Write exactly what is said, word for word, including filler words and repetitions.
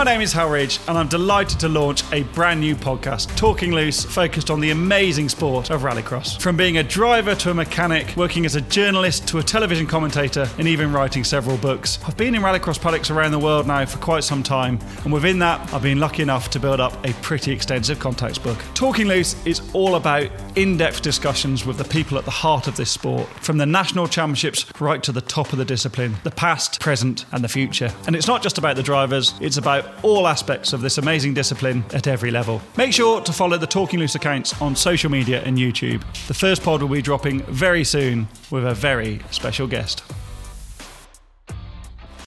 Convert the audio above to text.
My name is Hal Ridge, and I'm delighted to launch a brand new podcast, Talking Loose, focused on the amazing sport of rallycross. From being a driver to a mechanic, working as a journalist to a television commentator, and even writing several books, I've been in rallycross paddocks around the world now for quite some time, and within that, I've been lucky enough to build up a pretty extensive contacts book. Talking Loose is all about in-depth discussions with the people at the heart of this sport, from the national championships right to the top of the discipline, the past, present, and the future. And it's not just about the drivers, it's about all aspects of this amazing discipline at every level. Make sure to follow the Talking Loose accounts on social media and YouTube. The first pod will be dropping very soon with a very special guest.